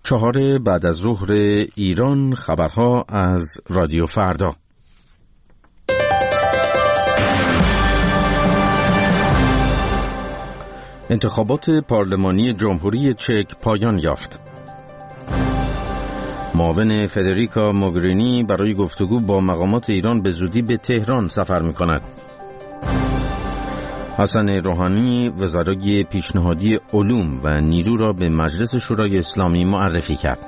4 بعد از ظهر ایران، خبرها از رادیو فردا. انتخابات پارلمانی جمهوری چک پایان یافت. معاون فدریکا موگرینی برای گفتگو با مقامات ایران به زودی به تهران سفر می‌کند. حسن روحانی وزرای پیشنهادی علوم و نیرو را به مجلس شورای اسلامی معرفی کرد.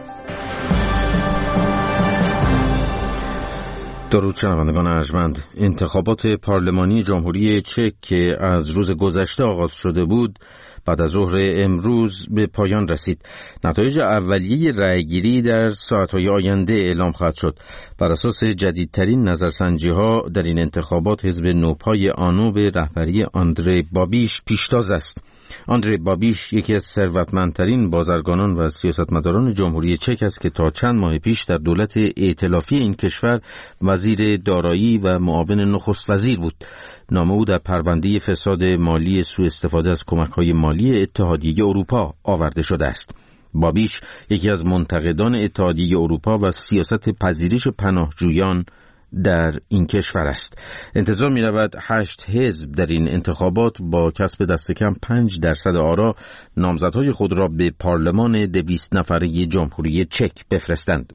درود شنوندگان ارجمند. انتخابات پارلمانی جمهوری چک که از روز گذشته آغاز شده بود بعد از ظهر امروز به پایان رسید. نتایج اولیه رأیگیری در ساعت‌های آینده اعلام خواهد شد. بر اساس جدیدترین نظرسنجی‌ها در این انتخابات حزب نوپای آنو به رهبری آندری بابیش پیشتاز است. آندری بابیش یکی از ثروتمندترین بازرگانان و سیاستمداران جمهوری چک است که تا چند ماه پیش در دولت ائتلافی این کشور وزیر دارایی و معاون نخست وزیر بود. نام او در پرونده فساد مالی سوء استفاده از کمک‌های مالی اتحادیه اروپا آورده شده است. بابیش یکی از منتقدان اتحادیه اروپا و سیاست پذیرش پناهجویان در این کشور است. انتظار می رود 8 حزب در این انتخابات با کسب دست کم 5% آرا نامزدهای خود را به پارلمان 200 نفره جمهوری چک بفرستند.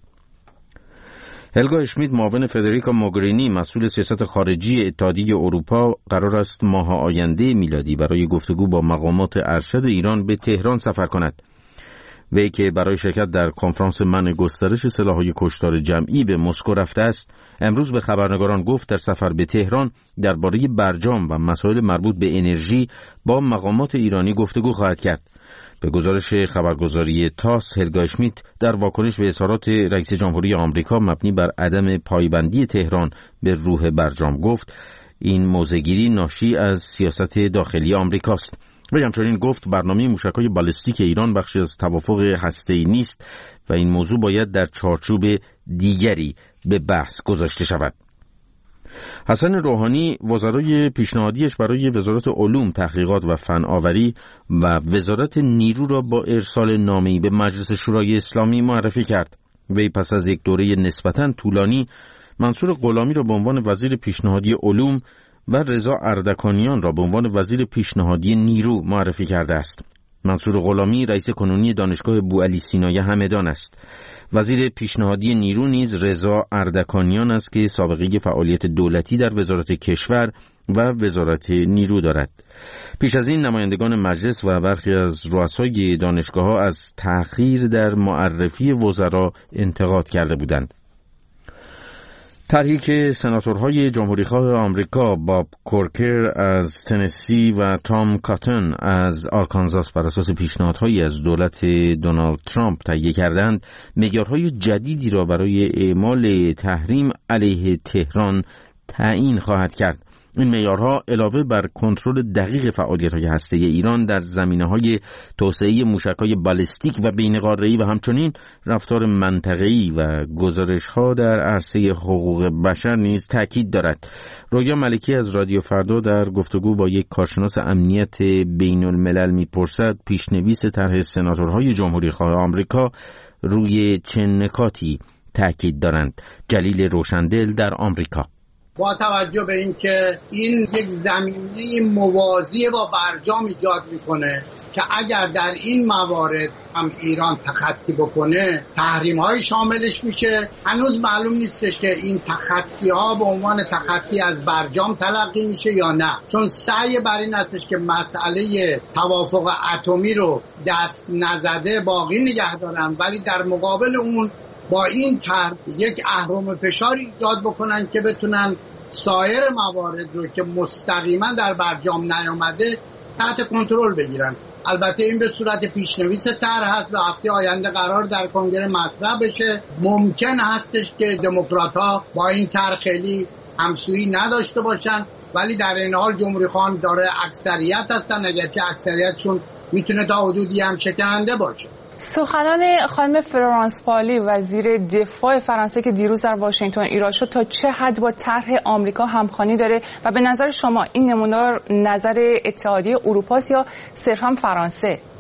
هلگا اشمیت معاون فدریکا موگرینی مسئول سیاست خارجی اتحادیه اروپا قرار است ماه آینده میلادی برای گفتگو با مقامات ارشد ایران به تهران سفر کند. وی که برای شرکت در کنفرانس منع گسترش سلاح‌های کشتار جمعی به مسکو رفته است، امروز به خبرنگاران گفت در سفر به تهران درباره برجام و مسائل مربوط به انرژی با مقامات ایرانی گفتگو خواهد کرد. به گزارش خبرگزاری تاس، هلگا اشمیت در واکنش به اظهارات رئیس جمهوری آمریکا مبنی بر عدم پایبندی تهران به روح برجام گفت این موضع‌گیری ناشی از سیاست داخلی آمریکاست. و همچنین گفت برنامه موشک‌های بالستیک ایران بخشی از توافق هسته‌ای نیست و این موضوع باید در چارچوب دیگری به بحث گذاشته شود. حسن روحانی وزرای پیشنهادیش برای وزارت علوم، تحقیقات و فناوری و وزارت نیرو را با ارسال نامه‌ای به مجلس شورای اسلامی معرفی کرد. وی پس از یک دوره نسبتاً طولانی منصور غلامی را به عنوان وزیر پیشنهادی علوم و رضا اردکانیان را به عنوان وزیر پیشنهادی نیرو معرفی کرده است. منصور غلامی رئیس کنونی دانشگاه بوعلی سینای همدان است. وزیر پیشنهادی نیرو نیز رضا اردکانیان است که سابقه فعالیت دولتی در وزارت کشور و وزارت نیرو دارد. پیش از این نمایندگان مجلس و برخی از رؤسای دانشگاه‌ها از تأخیر در معرفی وزرا انتقاد کرده بودند. طرحی که سناتورهای جمهوریخواه آمریکا باب کورکر از تنسی و تام کاتن از آرکانزاس بر اساس پیشنهادهایی از دولت دونالد ترامپ تهیه کردند، معیارهای جدیدی را برای اعمال تحریم علیه تهران تعیین خواهد کرد. این معیارها علاوه بر کنترل دقیق فعالیت‌های هسته‌ای ایران در زمینه‌های توسعه موشک‌های بالستیک و بین‌قاره‌ای و همچنین رفتار منطقه‌ای و گزارش‌ها در عرصه حقوق بشر نیز تاکید دارد. رویا ملکی از رادیو فردا در گفتگو با یک کارشناس امنیت بین‌الملل می‌پرسد پیشنویس طرح سناتورهای جمهوریخواه آمریکا روی چه نکاتی تاکید دارند. جلیل روشندل در آمریکا. با توجه به اینکه این یک زمینه موازی با برجام ایجاد میکنه که اگر در این موارد هم ایران تخطی بکنه تحریم‌های شاملش میشه، هنوز معلوم نیستش که این تخطی‌ها به عنوان تخطی از برجام تلقی میشه یا نه، چون سعی بر این هستش که مسئله توافق اتمی رو دست نزده باقی نگه دارن، ولی در مقابل اون با این طرح یک اهرم فشار ایجاد بکنن که بتونن سایر موارد رو که مستقیما در برجام نیامده تحت کنترل بگیرن. البته این به صورت پیشنویس طرح هست و هفته آینده قرار در کنگره مطرح بشه. ممکن هستش که دموکرات‌ها با این طرح خیلی همسویی نداشته باشن، ولی در این حال جمهوری‌خواهان داره اکثریت هستن، اگرچه اکثریتشون میتونه تا حدودی هم شکننده باشه. سخنان خانم فلورانس پارلی وزیر دفاع فرانسه که دیروز در واشنگتن ایراد شد تا چه حد با طرح آمریکا همخوانی داره و به نظر شما این نمونه نظر اتحادیه اروپا یا صرفا فرانسه؟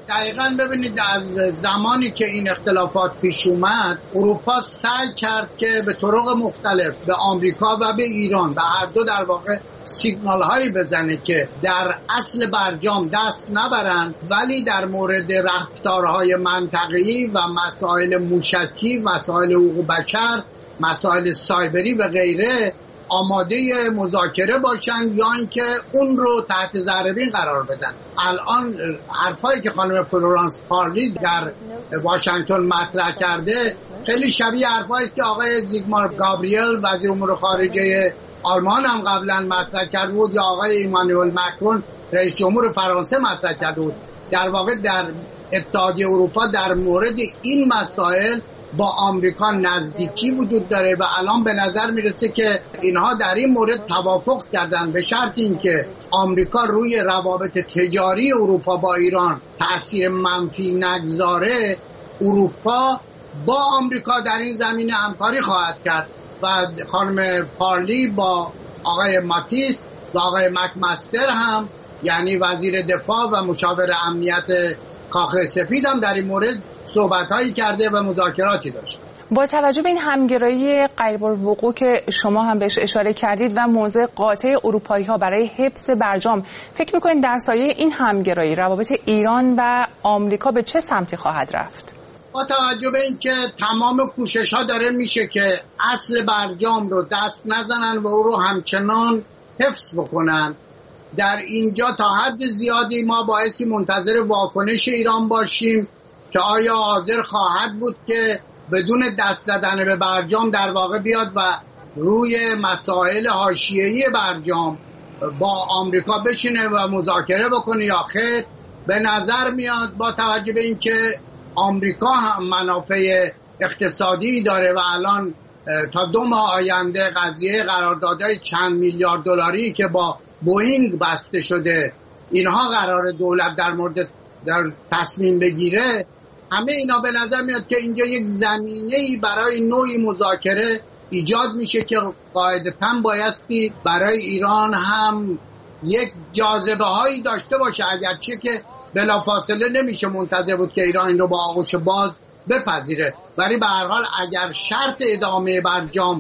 دقیقاً ببینید از زمانی که این اختلافات پیش اومد اروپا سعی کرد که به طرق مختلف به آمریکا و به ایران به هر دو در واقع سیگنال هایی بزنه که در اصل برجام دست نبرند، ولی در مورد رفتارهای منطقه‌ای و مسائل موشکی، مسائل حقوق بشر، مسائل سایبری و غیره آماده مذاکره باشن یا اینکه اون رو تحت ذره قرار بدن. الان حرفایی که خانم فلورانس پارلی در واشنگتن مطرح کرده خیلی شبیه حرفایی که آقای زیگمار گابریل وزیر امور خارجه آلمان هم قبلا مطرح کرده بود یا آقای ایمانوئل مکرون رئیس جمهور فرانسه مطرح کرده بود. در واقع در اتحادیه اروپا در مورد این مسائل با آمریکا نزدیکی وجود داره و الان به نظر میرسه که اینها در این مورد توافق کردن به شرط اینکه آمریکا روی روابط تجاری اروپا با ایران تأثیر منفی نگذاره، اروپا با آمریکا در این زمینه همکاری خواهد کرد و خانم پارلی با آقای ماتیس و آقای مکمستر هم یعنی وزیر دفاع و مشاور امنیت کاخ سفید هم در این مورد صحبت‌هایی کرده و مذاکراتی داشته. با توجه به این همگرایی غیرالوقوع که شما هم بهش اشاره کردید و موضع قاطع اروپایی‌ها برای حفظ برجام، فکر می‌کنید در سایه این همگرایی روابط ایران و آمریکا به چه سمتی خواهد رفت؟ با توجه به اینکه تمام کوشش‌ها داره میشه که اصل برجام رو دست نزنن و او رو همچنان حفظ بکنن، در اینجا تا حد زیادی ما بایستی منتظر واکنش ایران باشیم که آیا حاضر خواهد بود که بدون دست زدن به برجام در واقع بیاد و روی مسائل حاشیه‌ای برجام با آمریکا بشینه و مذاکره بکنه یا خیر. به نظر میاد با توجه به اینکه آمریکا هم منافع اقتصادی داره و الان تا 2 ماه آینده قضیه قراردادهای چند میلیارد دلاری که با بوئینگ بسته شده اینها قرار دولت در مورد در تصمیم بگیره، همه اینا به نظر میاد که اینجا یک زمینه‌ای برای نوعی مذاکره ایجاد میشه که قاعدتاً بایستی برای ایران هم یک جاذبه هایی داشته باشه، اگرچه که بلافاصله نمیشه منتظر بود که ایران این رو با آغوش باز بپذیره، ولی به هر حال اگر شرط ادامه برجام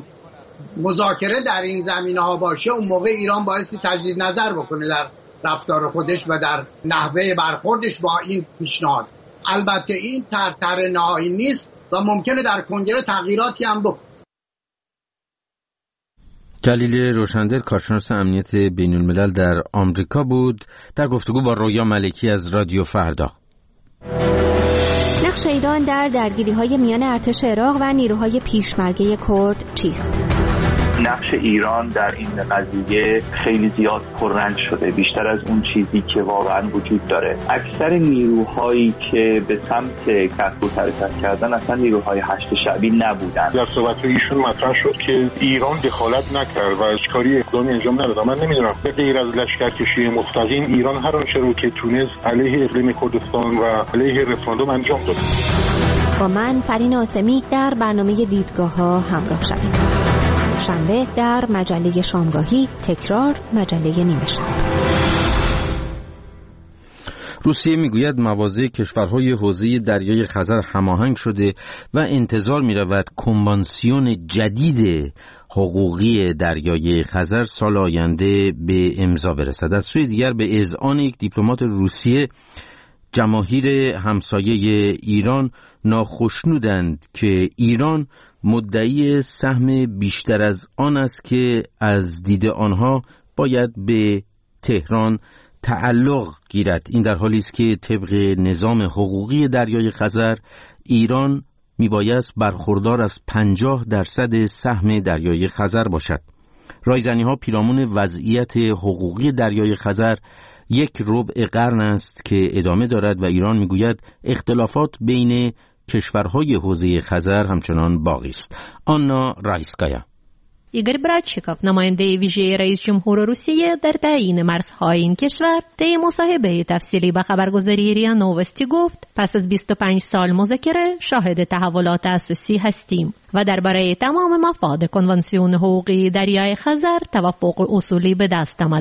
مذاکره در این زمینه‌ها باشه اون موقع ایران بایستی تجدید نظر بکنه در رفتار خودش و در نحوه برخوردش با این پیشنهاد. البته این طرح نهایی نیست و ممکنه در کنگره تغییراتی هم بکنه. جلیل روشندل کارشناس امنیت بین الملل در آمریکا بود در گفتگو با رویا ملکی از رادیو فردا. نقش ایران در درگیری‌های میان ارتش عراق و نیروهای پیشمرگه کرد چیست؟ نقش ایران در این قضیه خیلی زیاد پررنگ شده، بیشتر از اون چیزی که واقعا وجود داره. اکثر نیروهایی که به سمت کرکوک حرکت کردن اصلا نیروهای هشت شعبی نبودن. در صحبت ایشون مطرح شد که ایران دخالت نکرد و اشکاری اقدامی انجام نداد. من نمیدونم به غیر از لشکرکشی مستقیم ایران هر آنچه رو که تونست علیه اقلیم کردستان و علیه رفراندوم انجام داد. با من فرین آسمی در برنامه دیدگاه‌ها همراه شوید. شنبه در مجله شامگاهی، تکرار مجله نیمه شب. روسیه میگوید مواضع کشورهای حوزه دریای خزر هماهنگ شده و انتظار میرود کنوانسیون جدید حقوقی دریای خزر سال آینده به امضا برسد. از سوی دیگر به اذعان یک دیپلمات روسیه، جماهیر همسایه ایران ناخشنودند که ایران مدعی سهم بیشتر از آن است که از دید آنها باید به تهران تعلق گیرد. این در حالی است که طبق نظام حقوقی دریای خزر ایران میبایست برخوردار از 50% سهم دریای خزر باشد. رایزنی‌ها پیرامون وضعیت حقوقی دریای خزر 1/4 قرن است که ادامه دارد و ایران میگوید اختلافات بین کشورهای حوزه خزر همچنان باقی است. آنا رایسکایا. ایگور برادچیکوف، نماینده ویژه رئیس جمهور روسیه در تعیین مرزهای این کشور، طی مصاحبه تفصیلی با خبرگزاری ریا نووستی گفت پس از 25 سال مذاکره شاهد تحولات اساسی هستیم و درباره تمام مفاد کنوانسیون حقوقی دریای خزر توافق اصولی به دست آمده.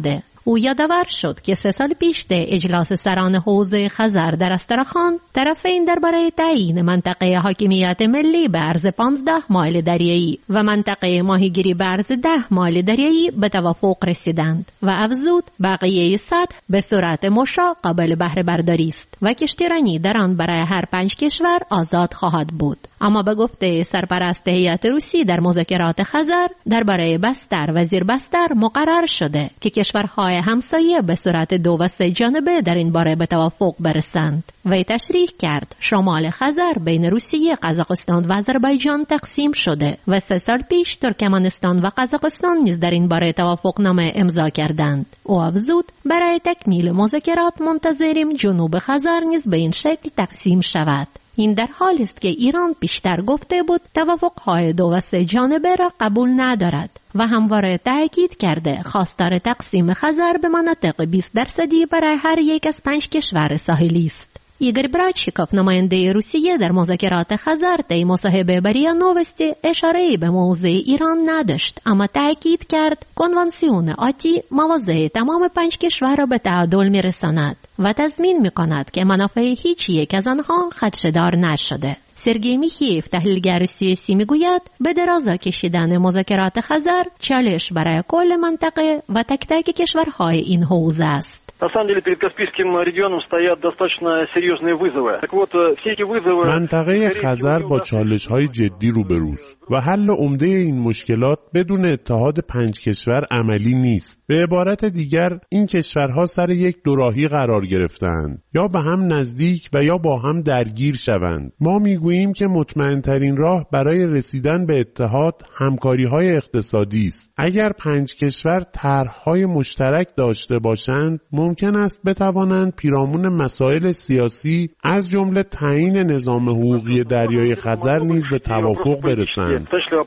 او یادآور شد که 3 سال پیش در اجلاس سران حوزه خزر در استرخان طرفین درباره تعیین منطقه حاکمیت ملی به عرض 15 مایل دریایی و منطقه ماهیگیری به عرض 10 مایل دریایی به توافق رسیدند و افزود بقیه سطح به صورت مشا قابل بهره برداری است و کشتیرانی در آن برای هر 5 کشور آزاد خواهد بود. اما به گفته سرپرست هیئت روسی در مذاکرات خزر درباره بستر و زیر بستر مقرر شده که کشورهای همسایه به صورت 2 و 3 جانبه در این باره به توافق برسند. وی تشریح کرد شمال خزر بین روسیه، قزاقستان و آذربایجان تقسیم شده و 3 سال پیش ترکمنستان و قزاقستان نیز در این باره توافقنامه امضا کردند. او افزود برای تکمیل مذاکرات منتظریم جنوب خزر نیز به این شکل تقسیم شود. این در حالی است که ایران پیشتر گفته بود توافق‌های 2 و 3 جانبه را قبول ندارد و همواره تاکید کرده خواستار تقسیم خزر به مناطق 20% برای هر یک از 5 کشور ساحلی است. ایگور برادچیکوف نماینده روسیه در مذاکرات خزر طی مصاحبه با ریا نووستی اشاره‌ای به موضوع ایران نداشت، اما تاکید کرد کنوانسیون آتی مواضع تمام 5 کشور را به تعادل می‌رساند و تضمین می‌کند که منافع هیچ یک از آنها خدشه‌دار نشده. سرگئی میخیف تحلیلگر سیاسی میگوید به درازا کشیدن مذاکرات خزر چالش برای کل منطقه و تک تک کشورهای این حوزه است. На самом деле перед Каспийским регионом стоят достаточно серьезные вызовы. Так вот, все эти вызовы منطقه خزر با چالش‌های جدی روبروست و حل عمده این مشکلات بدون اتحاد 5 کشور عملی نیست. به عبارت دیگر این کشورها سر یک دوراهی قرار گرفتند، یا به هم نزدیک و یا با هم درگیر شوند. ما میگوییم که مطمئن‌ترین راه برای رسیدن به اتحاد همکاری‌های اقتصادی است. اگر 5 کشور طرح‌های مشترک داشته باشند، ممکن است بتوانند پیرامون مسائل سیاسی از جمله تعیین نظام حقوقی دریای خزر نیز به توافق برسند.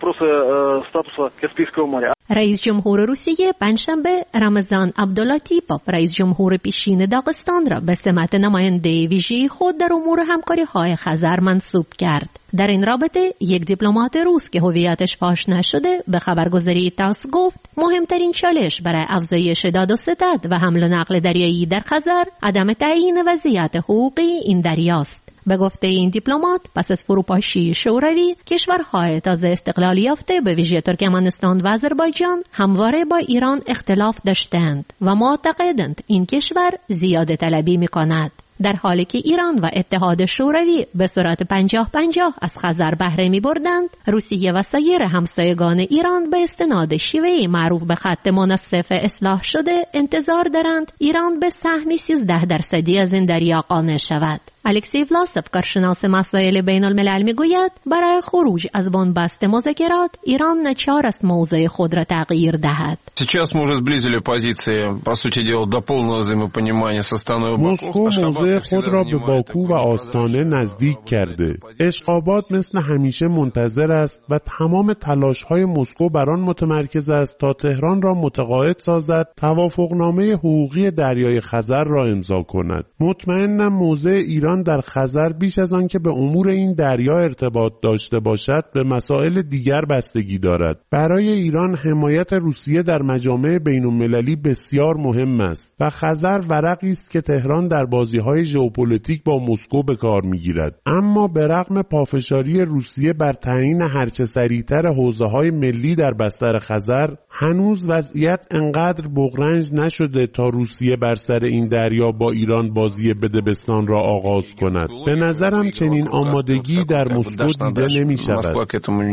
رئیس جمهور روسیه پنجشنبه رمضان عبداللطیپوف رئیس جمهور پیشین داغستان را به سمت نماینده ویژه خود در امور همکاری‌های خزر منصوب کرد. در این رابطه یک دیپلمات روس که هویتش فاش نشده به خبرگزاری تاس گفت مهمترین چالش برای افزایش داد و ستد و حمل و نقل دریایی در خزر عدم تعیین وضعیت حقوقی این دریاست. به گفته این دیپلمات پس از فروپاشی شوروی کشورهای تازه استقلال یافته به ویژه ترکمنستان و آذربایجان همواره با ایران اختلاف داشتند و معتقدند این کشور زیاده طلبی می‌کند، در حالی که ایران و اتحاد شوروی به صورت 50-50 از خزر بهره می‌بردند. روسیه و سایر همسایگان ایران به استناد شیوه‌ای معروف به خط منصف اصلاح شده انتظار دارند ایران به سهمی 13% از این دریا قانع شود. الکسی ولاسوف کارشناس مسائل بین الملل میگوید برای خروج از بنبست مذاکرات ایران ناچار است موضع خود را تغییر دهد. Сейчас мы уже сблизили позиции, по сути дела, до полного взаимопонимания со Астаной и مسکو موضع خود را به باکو و آستانه نزدیک کرده. اشقابات مثل همیشه منتظر است و تمام تلاش‌های مسکو بر آن متمرکز است تا تهران را متقاعد سازد توافقنامه حقوقی دریای خزر را امضا کند. مطمئنم موضع ایران در خزر بیش از آن که به امور این دریا ارتباط داشته باشد به مسائل دیگر بستگی دارد. برای ایران حمایت روسیه در مجامع بین‌المللی بسیار مهم است و خزر ورقی است که تهران در بازی‌های ژئوپلیتیک با مسکو به کار می‌گیرد. اما به رغم پافشاری روسیه بر تعیین هرچه سریعتر حوزه‌های ملی در بستر خزر، هنوز وضعیت انقدر بغرنج نشده تا روسیه بر سر این دریا با ایران بازی بدبستان را آغاز کند. به نظرم چنین آمادگی در مسکو دیده نمی شود.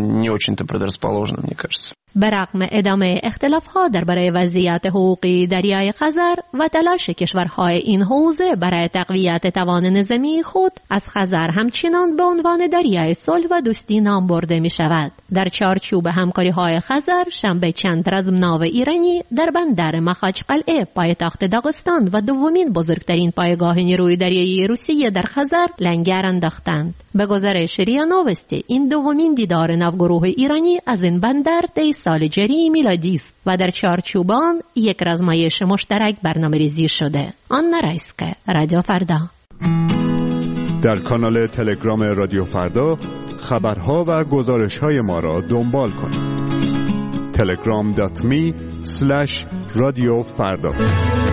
به رغم ادامه اختلاف‌ها درباره وضعیت حقوقی دریای خزر و تلاش کشورهای این حوزه برای تقویت توان نظامی خود، از خزر همچنان به عنوان دریای صلح و دوستی نام برده می شود. در چارچوب همکاری‌های خزر شنبه چند رزمناو ایرانی در بندر مخاچقلعه پایتخت داغستان و دومین بزرگترین پایگاه نیروی دریایی روسیه در خزر لنگر انداختند. به گزارش ریا نووستی این دومین دیدار نوگروه ایرانی از این بندر طی سال جاری میلادی است و در چارچوب آن یک رزمایش مشترک برنامه‌ریزی شده. آنا رایسکه، رادیو فردا. در کانال تلگرام رادیو فردا خبرها و گزارش‌های ما را دنبال کنید. telegram.me/radiofarda.